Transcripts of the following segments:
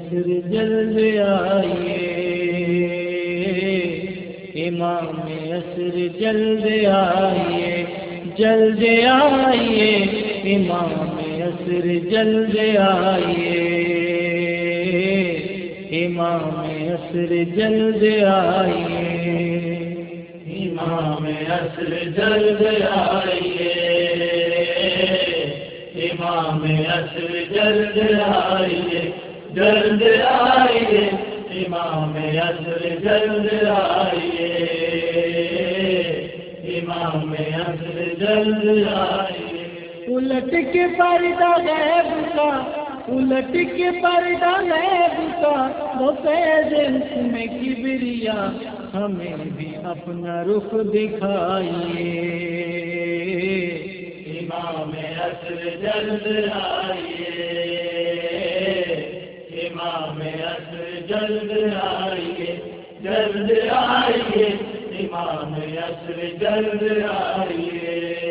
عصر جلد آئیے، امام عصر جلد آئیے، جلد آئیے، امام عصر جلد آئیے، امام عصر جلد آئیے، امام عصر جلد آئیے، امام عصر جلد آئیے، جلد آئیے، امام عصر جلد آئیے، امام عصر جلد آئیے۔ الٹ کے پردہ غیب کا، الٹ کے پردہ غیب کا، وہ فیض حسن کبریا، ہمیں بھی اپنا رخ دکھائیے، امام عصر جلد آئیے، امام عصر جلد آئیے، جلد آئیے، امام عصر جلد آئیے،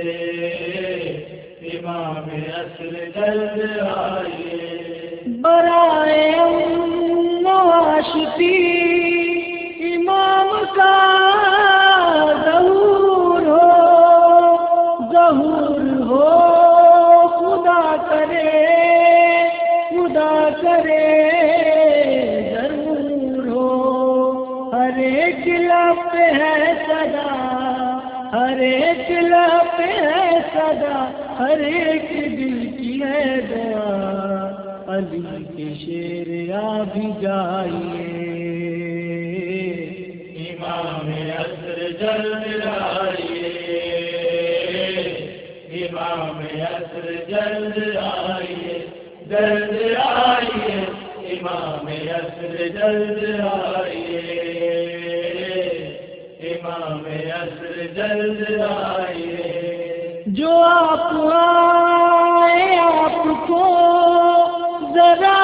امام عصر جلد آئیے۔ برائے امن و عاشقی امام کا ظہور ہو، ظہور ہو، خدا کرے، خدا کرے ضرور ہو، ہر ایک لب پہ ہے صدا، ہر ایک لب پہ ہے صدا، ہر ایک دل کی ہے دعا، علی کے شیر آ بھی جائیے، امام عصر جلد آئیے، امام عصر جلد آئیے، جلد آئیے، امام عصر جلد آئیے، امام عصر جلد آئیے۔ جو آپ آئے آپ کو ذرا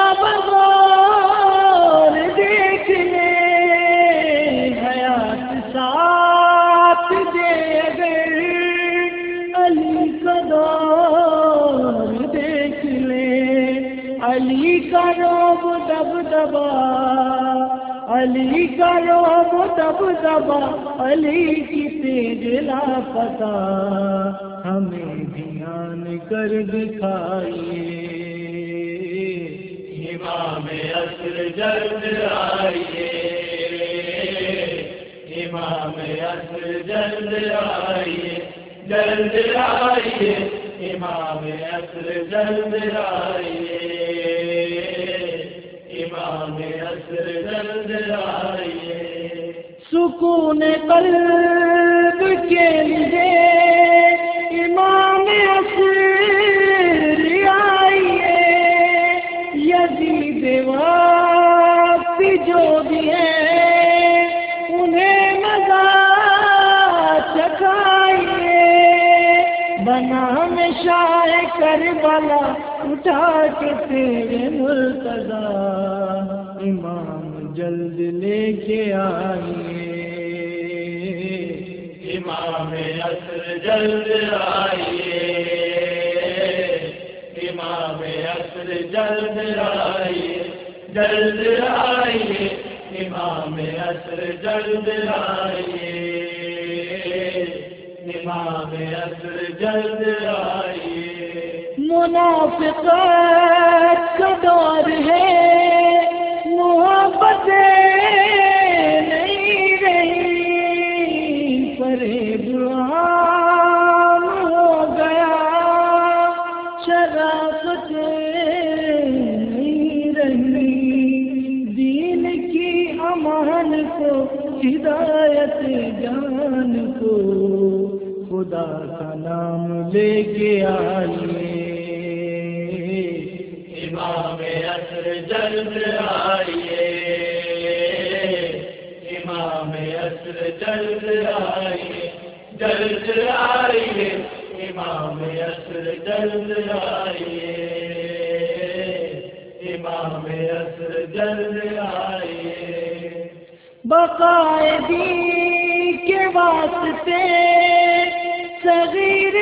بغور دیکھ لیں، حیات ساتھ دے اگر علی کا دور دیکھ لیں، علی کا روب دبدبا، علی کا روب دبدبا، علی کی تیج لاپتہ، ہمیں دھیان کر دکھائیے، امام عصر جلد آئیے، امام عصر جلد آئیے، جلد آئیے، امام عصر جلد آئیے، امام عصر جلد آئیے۔ سکون قلب کے لیے امام عصر آئیے، یزید وقت جو بھی ہیں انہیں مزہ چکھائیے، بنا میں شاہ کربلا اٹھا کے تیرے مرتضی، امام جلد لے کے آئیے، امام عصر جلد آئیے، امام عصر جلد آئیے، جلد آئیے، امام عصر جلد آئیے، امام عصر جلد آئیے۔ منافقت کا دور ہے، محبتیں نہیں رہی، فریب عام ہو گیا، شرافتیں نہیں رہی، دین کی امان کو، ہدایت جان کو، خدا کا نام لے کے آئیے، امام عصر جلد آئیے، امام عصر جلد آئیے، جلد آئیے، امام عصر جلد آئیے، امام عصر جلد آئیے۔ بقائے دین کے واسطے صغیر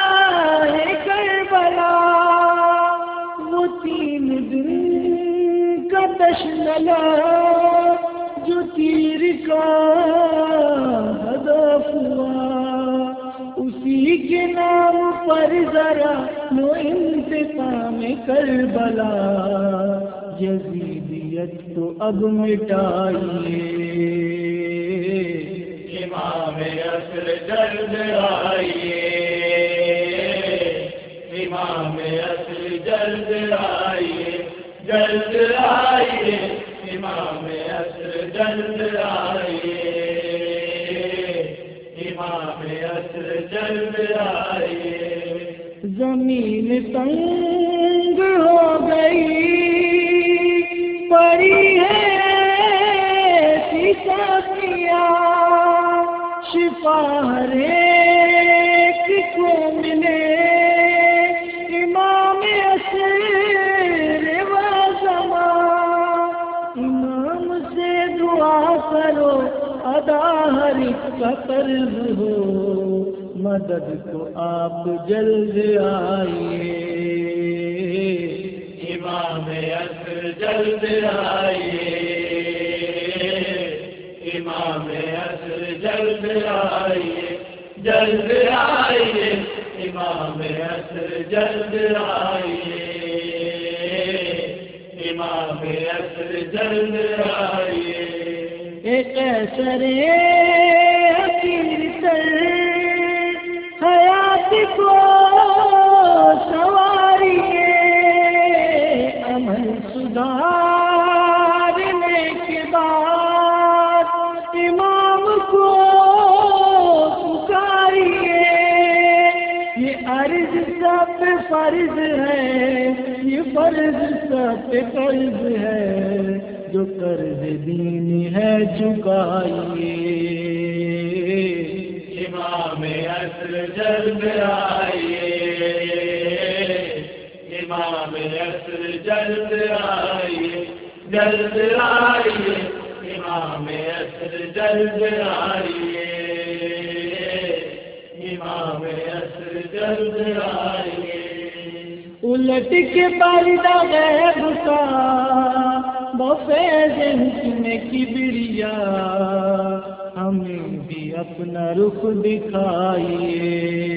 شاہ کربلا، وہ 3 دن آتش نلا جو تیر کا ہدف ہوا، اسی کے نام پر ذرا لو انتقام کربلا، یزیدیت کو اب مٹائیے، امام عصر جلد آئیے، امام عصر جلد آئیے، جلد آئیے، امام عصر جلد آئیے، امام عصر جلد آئیے۔ زمین تنگ ہو گئی پڑی ہے سیسیا، شفا ہر ایک کو ملے، امام عصر و زمان، امام سے دعا کرو ادا ہر ایک کا قرض ہو، مدد کو آپ جلد آئیے، امام عصر جلد آئیے، امام عصر جلد آئیے، جلد آئیے، امام عصر جلد آئیے، امام عصر جلد آئیے۔ ایک قیصر حقیر تر حیات کو سواریے، عمل سدھارنے کے بعد امام کو پکاریے، یہ عرض سب پہ فرض ہے، یہ فرض سب پہ قرض ہے، جو قرض دین ہے چکائیے، امام عصر جلد آئیے، امام عصر جلد آئیے، جلد آئیے، امام عصر جلد آئیے، امام عصر جلد آئیے۔ الٹ کے پردہ غیب کا بفیض حسن کبریا، ہمیں بھی اپنا رخ دکھائیے،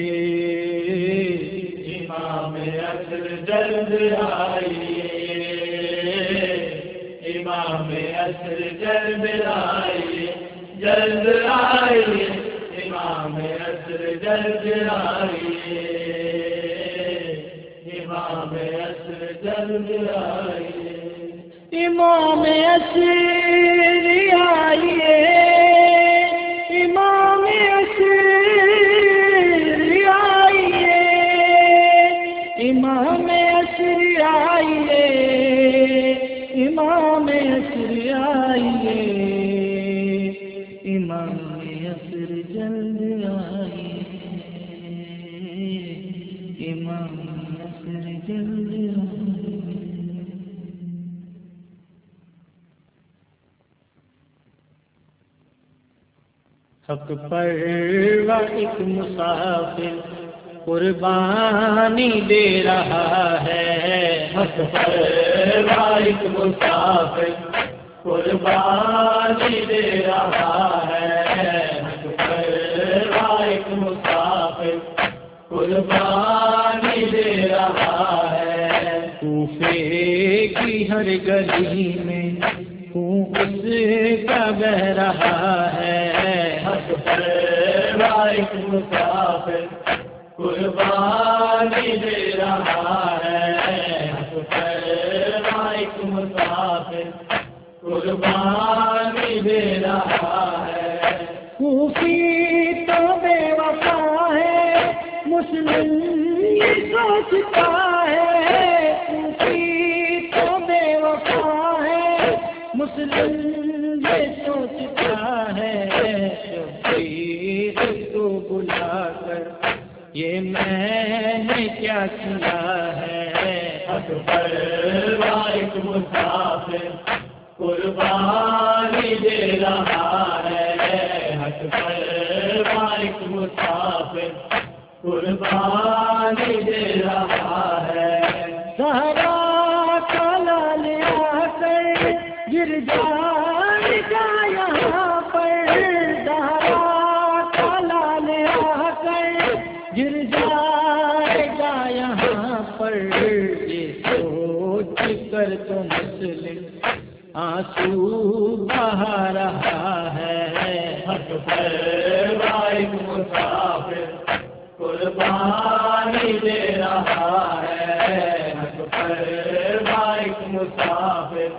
امام عصر جلد آئیے، امام عصر جلد آئیے، جلد آئیے، امام عصر جلد آئیے، امام عصر جلد آئیے، امام عصر آئیے، امام عصر آئیے، امام عصر آئیے، امام عصر آئیے، امام عصر جلد آئیے، امام عصر جلد آئیے۔ حق پر ایک مسافر قربانی دے رہا ہے، حق پر ایک مسافر قربانی دے رہا ہے، حق پر ایک مسافر قربانی دے رہا ہے، کوفے کی ہر گلی میں خون اس کا بہ رہا ہے، حق پر ایک مسافر قربانی دے رہا ہے، حق پر ایک مسافر قربانی دے رہا ہے، کوفی تو بے وفا ہے، مسلم یہ سوچتا ہے، کوفی تو بے وفا ہے، مسلم یہ سوچتا ہے، شبیر کو بلا کر یہ میں نے کیا کیا ہے، حق پر ایک مسافر قربانی دے رہا ہے، حق پر ایک مسافر قربانی دے رہا ہے، سہرا کا لال آ کر گر جائے گا یہاں پر زہرا کا لال آ کر، گر جائے گا یہاں پر، یہ سوچ کر تو مسلم آنسو بہا رہا ہے۔ حق پر ایک مسافر قربانی دے رہا ہے، حق پر ایک مسافر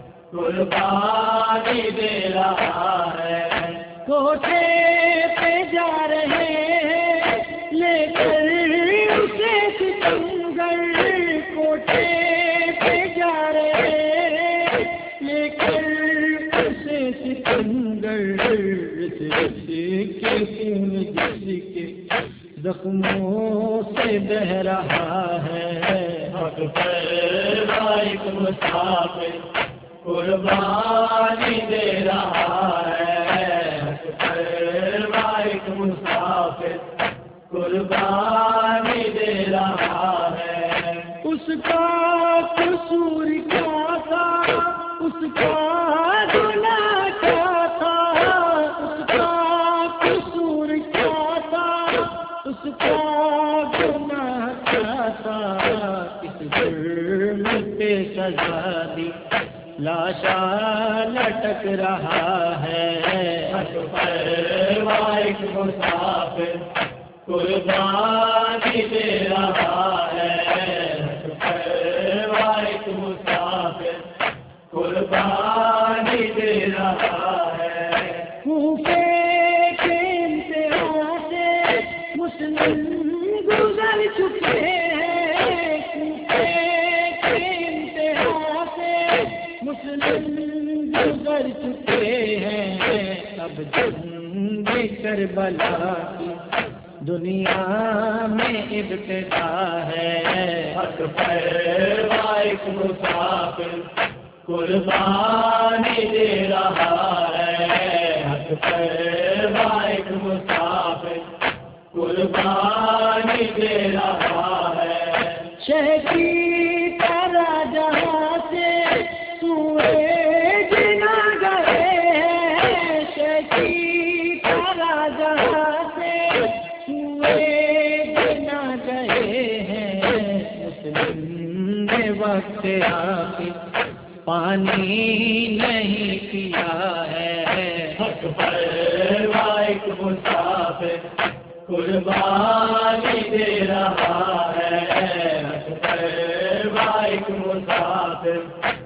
قربانی دے رہا ہے۔ کوٹھے پہ جا رہے ہیں لے کر اسے ستمگر، کوٹھے پہ جا رہے ہیں لے کر اسے ستمگر، جس کے خون جس کے زخموں سے بہ رہا ہے۔ حق پر ایک مسافر قربانی دے رہا ہے، حق پر ایک مسافر قربانی دے رہا ہے۔ اس کا قصور کیا تھا، اس کا گناہ کیا تھا، اس کا قصور کیا تھا، اس کا گناہ کیا تھا، اس جرم پہ سزا دی لاشا لٹک رہا ہے۔ حق پر ایک مسافر قربانی دے رہا ہے، حق پر ایک مسافر قربانی دے رہا ہے۔ کوفے کے انتہا سے مسلم گزر چکے ہیں، کوفے کے انتہا سے مسلم گزر چکے ہیں، اب جنگ کربلا کی دنیا میں ابتدا ہے۔ حق پر ایک مسافر قربانی دے رہا ہے، حق پر ایک مسافر قربانی دے رہا ہے۔ شہ کی طرح جہاں سے سورج نہ گئے ہیں، شہ کی طرح جہاں سے سورج نہ گئے ہیں، مسلم نے وقت آخر پانی نہیں پیا ہے۔ حق پر ایک مسافر قربانی دے رہا ہے، حق پر ایک مسافر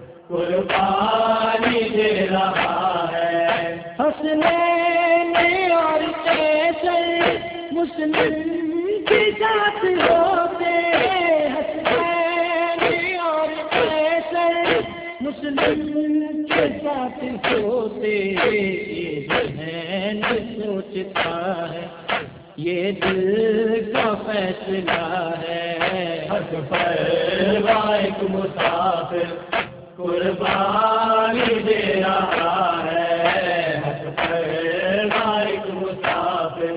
قربانی دے رہا ہے۔ حسنین اور قیصر مسلم کے ساتھ ہوتے، حسنین اور قیصر مسلم کے ساتھ ہوتے، یہ ذہن سوچتا ہے یہ دل کا فیصلہ ہے۔ حق پر ایک مسافر قربانی دے رہا ہے، حق پر ایک مسافر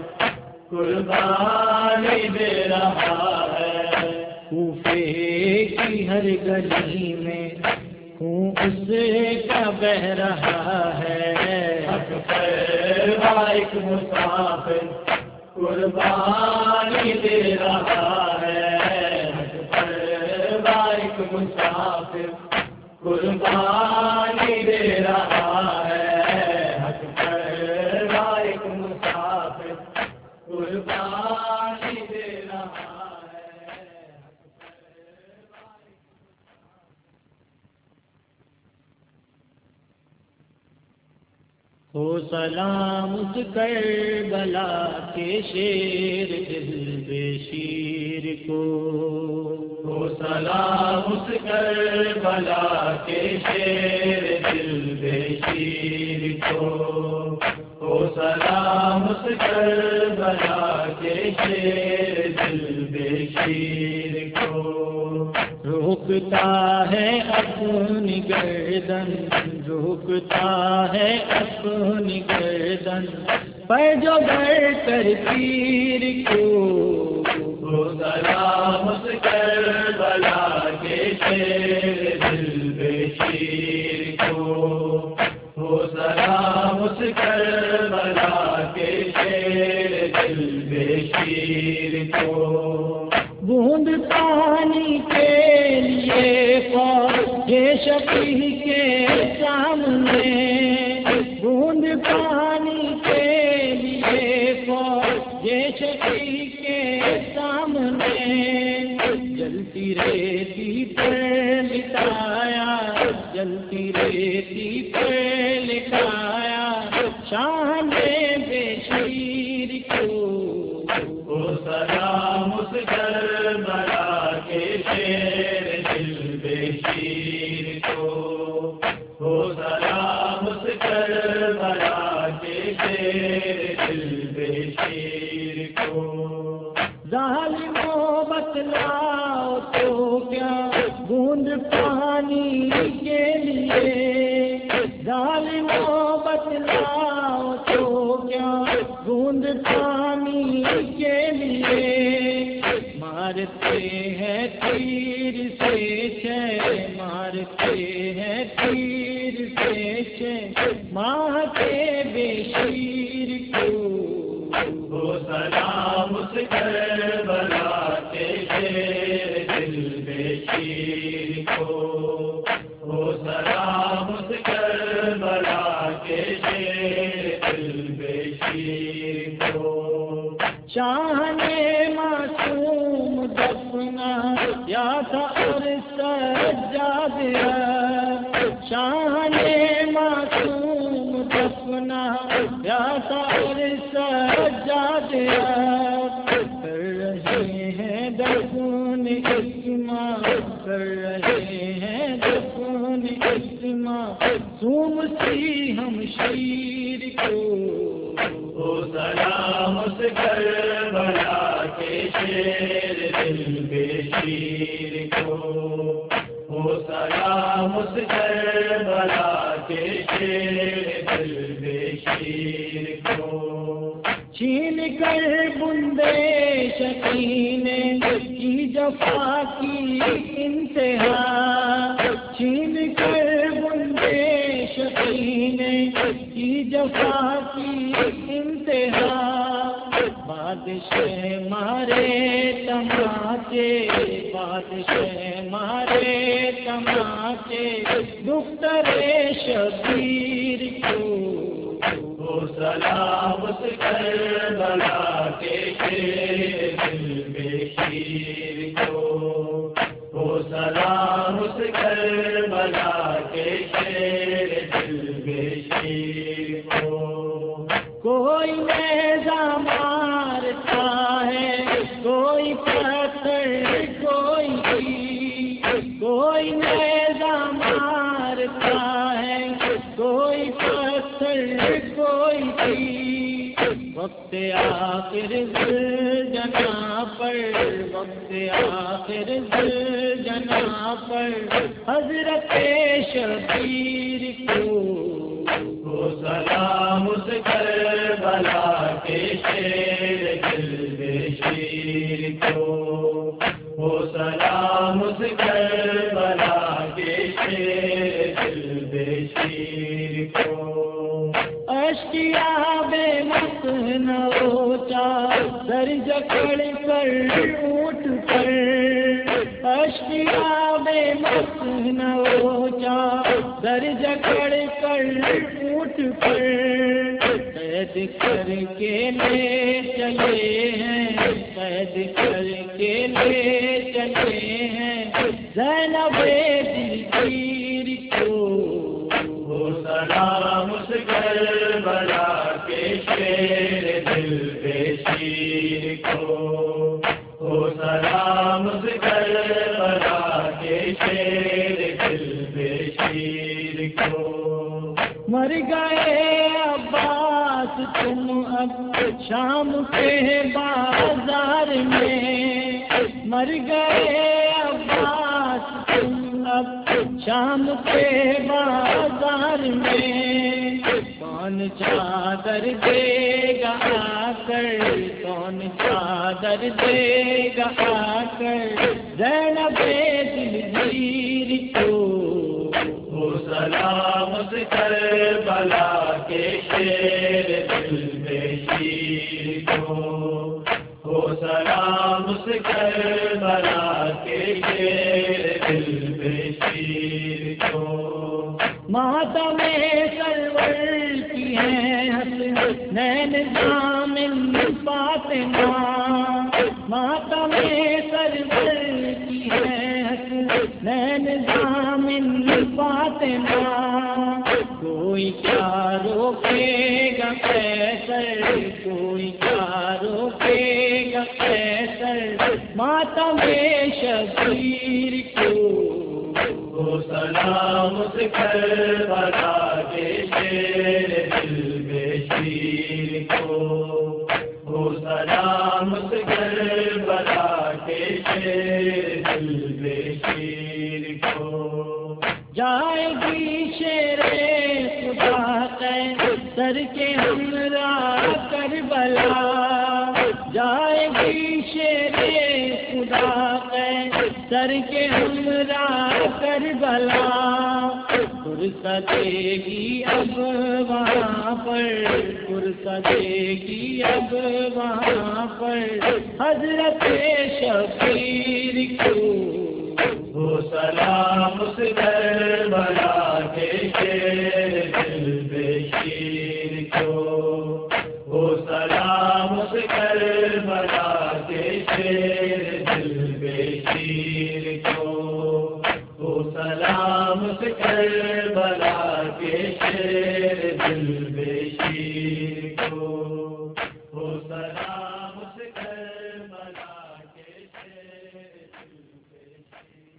قربانی دے رہا ہے۔ کوفے کی ہر گلی میں خون اس کا بہ رہا ہے۔ حق پر ایک مسافر قربانی دے رہا ہے، حق پر ایک مسافر قربانی دے رہا ہے، حق پر ایک مسافر قربانی دے رہا ہے۔ ہو سلام اس کربلا کے شیر دل بے شیر کو، ہو سلام اس کربلا کے شیر دل بے شیر کو، ہو سلام اس کربلا کے شیر دل بے شیر کو۔ روکتا ہے اپنی گردن، روکتا ہے اپنی گردن، پر جو بڑھ کر تیر کو، ہو سلام اس کربلا کے شیر دل بے شیر کو، کربلا کے شیر دل بے شیر کو، بوند پانی کے لیے فوج شفیع کے سامنے، بوند پانی کے لیے فوج شفیع کے سامنے، جلتی ریتی پر لٹایا، جلتی ریتی پر لٹایا شان بے شیر کو، وہ سلام اس کربلا کے شیر دل بے شیر کو، وہ سلام اس کربلا کے شیر دل بے شیر کو، ظالموں بتلاؤ تو کیا بوند پانی کے لیے، ظالموں بتلاؤ تو کیا بوند پانی کے لیے، مارتے ہیں تیر سے چھ، مارتے ہیں تیر سے چھ ماہ کے بے شیر کو، وہ سلام اس کربلا کے شیر دل بے شیر کو، وہ سلام اس کربلا کے شیر دل بے شیر کو، شاہ نے معصوم دفنا یا تھا اور سجاد، شاہ نے معصوم دفنا یا تھا اور سجاد، کر رہے ہیں دفن اجتماع، کر رہے ہیں دفن اجتماع سوم سی ہم شیر کو، وہ سلام اس کربلا کے شیر دل بے شیر کو، وہ سلام اس کربلا کے شیر دل بے شیر کو، چھین کر بندے شکینے کی جفا کی انتہا، چھین کر بندے شکینے کی جفا کی انتہا، بادشاہ مارے تماچے، بادشاہ مارے تماچے دختر شبیر کو، وہ سلام اس کربلا کے شیر دل بے شیر کو، وہ سلام اس کربلا کے شیر دل بے شیر کو، کوئی نیزہ مارتا ہے کوئی پتھر کوئی تیر، کوئی نیزہ مارتا ہے کوئی پتھر کوئی تیر، وقت آخر جنا پر، وقت آخر جنا پر حضرت شبیر کو، وہ سلام اس کربلا کے شیر دل بے شیر کو، وہ سلام اس کربلا کے شیر دل بے شیر کو، اشکیا بے مسنوچا در جکڑ کر اونٹ پر، اشکیا بے مسنوچا در جکڑ کر اونٹ پر، قید کر کے لے چلے ہیں، قید کر کے لے چلے ہیں زینب دلگیر کو، وہ سلام اس کربلا کے شیر دل بے شیر کو، وہ سلام اس کربلا کے شیر دل بے شیر کو، مر گئے عباس تم اب شام کے بازار میں، مر گئے عباس تم اب شام کے بازار میں، کون چادر دے گا آ کر، کون چادر دے گا آ کر زینب دلگیر کو، وہ سلام اس کربلا کے شیر دل بے شیر کو، ہو سلام اس کربلا کے شیر دل بے شیر کو۔ ماتم سرور کی ہے حسنین ضامن فاطمہ، ماتم سرور کی ہے حسنین ضامن فاطمہ، کوئی کیا روکے گا قیصر، کوئی کیا روکے گا قیصر ماتم شبیر کو، ہو سلام اس کربلا کے شیر دل بے شیر کو، ہو سلام اس کربلا کے شیر دل بے شیر کو۔ جائے گی شیر خدا قیصر کے ہمراہ کربلا، جائے گی شیر خدا قیصر کے ہمراہ کربلا، فرصتے گی اب وہاں پر، فرصتے گی اب وہاں پر حضرت شبیر کو، ہو سلام اس کربلا کے شیر دل بے شیر کو، ہو سلام اس کربلا کے شیر دل بے شیر کو، ہو سلام اس کربلا کے شیر دل بے شیر کو، ہو سلام اس کربلا کے شیر دل بے شیر۔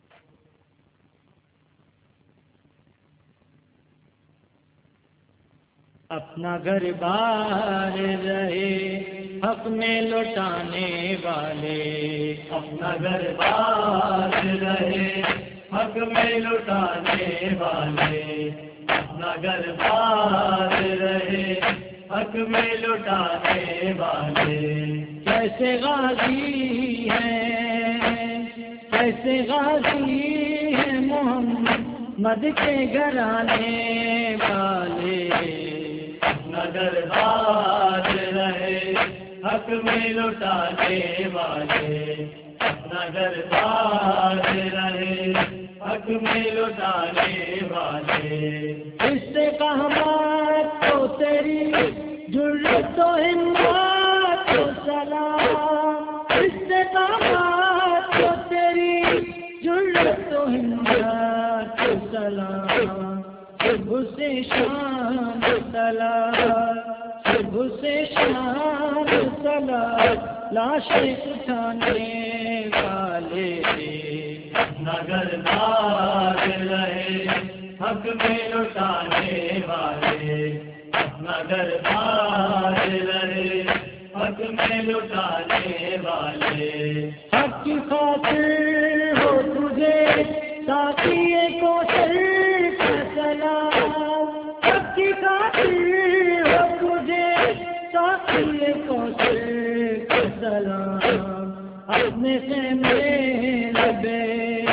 اپنا گھر بار رہے حق میں لوٹانے والے، اپنا گھر بار رہے حق میں لٹانے والے، اپنا گھر بار رہے حق میں لٹانے والے، کیسے غازی ہیں، کیسے غازی ہیں محمد کے گھرانے والے، اپنا گھر بار رہے حق میں لٹانے والے، اپنا گھر بار رہے حق میں لٹانے والے، استقامت تو تیری جرأت و ہمت کو سلام، استقامت تو تیری جرأت و ہمت کو سلام، صبح سے شام سلام، صبح سے شام سلام، لاشیں اٹھانے والے، اپنا گھر بار رہے حق میں لٹانے والے، اپنا گھر بار رہے حق میں لٹانے والے، حق کی خاطر ہو تجھے ساتھی کو سر کا سلام، حق کی خاطر ہو تجھے ساتھی کو سر کا سلام، اپنے خیمے لبے،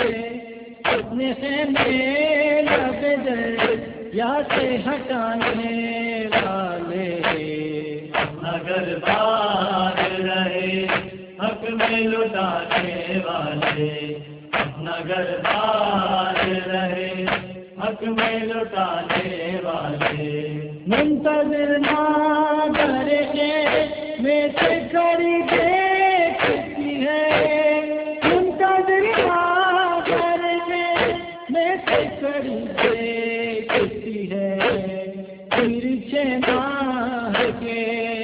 اپنے خیمے لبے دریا سے ہٹانے والے، اپنا گھر بار رہے حق میں لٹانے والے، اپنا گھر بار رہے حق میں لٹانے والے، منتظر نہ ڈرے کے میں سے کھڑی دیکھتی ہے، منتظر نہ ڈرے کے میں سے کھڑی دیکھتی ہے، ترچھے ماہ کے،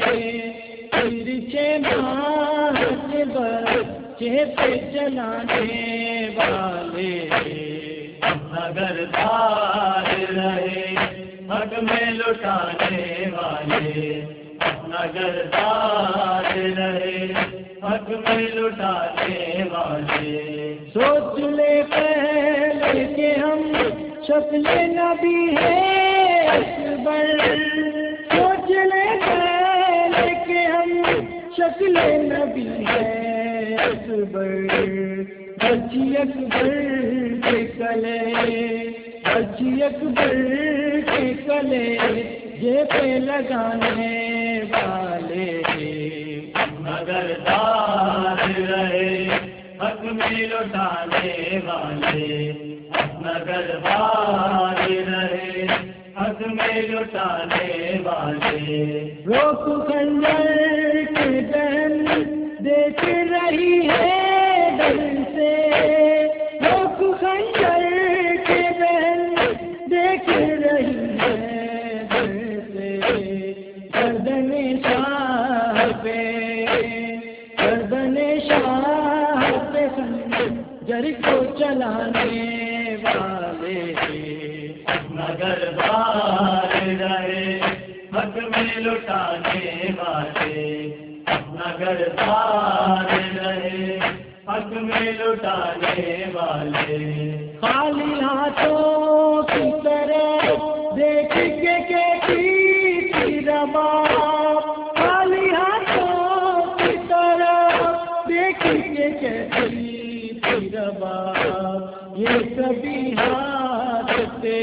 ترچھے ماہ کے بچے پہ چلانے والے، اپنا گھر بار رہے حق میں لٹانے والے، اپنا گھر بار رہے حق میں لٹانے والے، سوچ لے پہلے کہ ہم شکل نبی ہے اکبر، سوچ لے پہلے کہ ہم شکل نبی ہے اکبر، بچی اکبر کے گلے، اچھی اکبر کے کلے یہ پہ لگانے والے مگر دار رہے حق میں لٹانے والے مگر دار رہے حق میں لٹانے والے روک خنجر کے بہن دیکھ رہی ہے دل سے روک خنجر کے بہن دیکھ رہی ہے دل سے گردن شاہ پہ خنجر کو چلانے والے مگر بار رہے حق میں لٹانے والے مگر بار رہے حق میں لٹانے والے خالی ہاتھوں کی طرح دیکھ کے کہتی تھی رباب خالی ہاتھوں کی طرح دیکھ کے کہتی تھی رباب یہ کبھی ہاتھ سے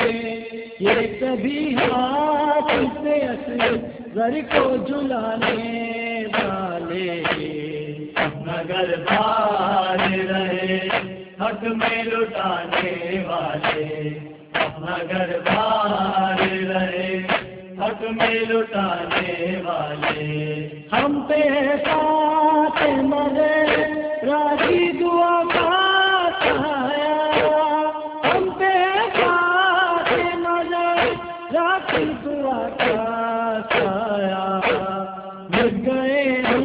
اصغر کو جلانے والے مگر بار رہے حق میں لٹانے والے مگر بار رہے حق میں لٹانے والے ہم پہ ساتھ مگر راضی دعا کا سایہ ہم پہ ساتھ مگر راضی دعا کا سایہ مل گئے ہم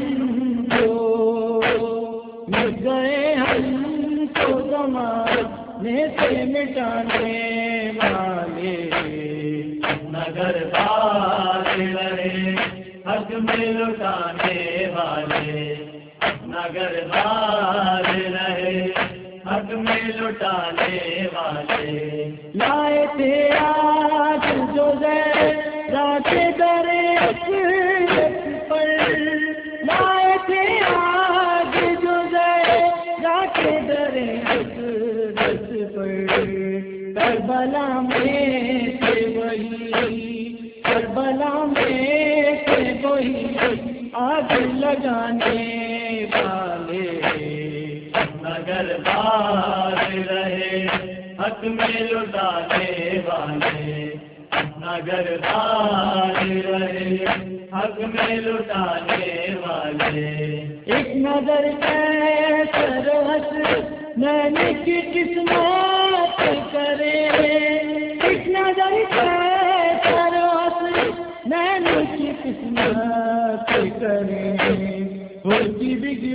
کو زمانے سے مٹانے والے مگر بار رہے حق میں لٹانے والے مگر بار رہے حق میں لٹانے والے لائے تھے آج جو رات درے پر لائے تھے آج جو رات درے پر کربلا میں تھے وہی کربلا میں تھے وہی آگ لگانے والے مگر بار رہے حق میں لٹانے والے مگر بار رہے حق میں لٹانے والے ایک نظر سرحس نین کی قسمت کرے ایک نظر سرحس نین کی قسمت کرے ان کی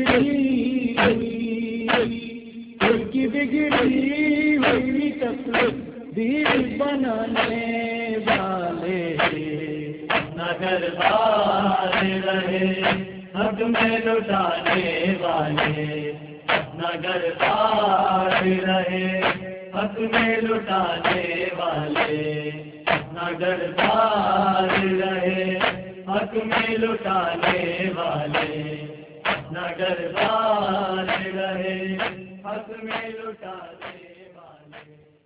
بگڑی ہوئی تقدیر بنانے والے مگر بار رہے حق میں لٹانے والے مگر بار رہے حق میں لٹانے والے مگر بار رہے حق میں لٹانے والے مگر بار رہے حق میں لٹانے والے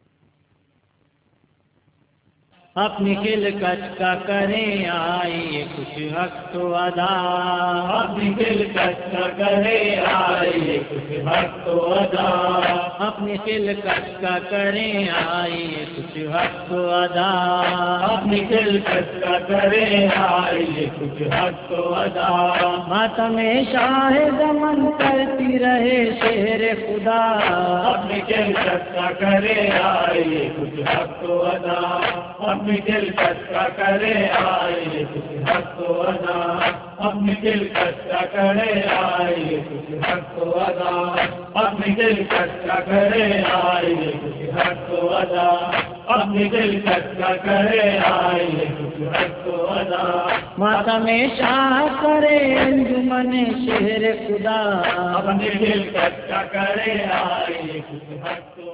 اپنی خلقت کا کریں آئیے کچھ حق تو ادا اپنی خلقت کا کریں آئیے کچھ حق تو ادا اپنی خلقت کا کریں آئیے کچھ حق تو ادا اپنی خلقت کا کریں آئیے کچھ حق تو ادا ماتم شاہ زمن کرتی رہے شہر خدا اپنی خلقت کا کریں آئیے کچھ حق تو ادا اپنی خلقت کا کرے آئیے کچھ حق تو ادا اپنی خلقت کا کرے آئیے کچھ حق تو ادا اپنی خلقت کا کرے آئیے کچھ حق تو ادا اپنی خلقت کا کرے آئیے کچھ حق تو ادا ماتم شاہ کرے انجمن شہر خدا اپنی خلقت کا کرے آئیے کچھ حق تو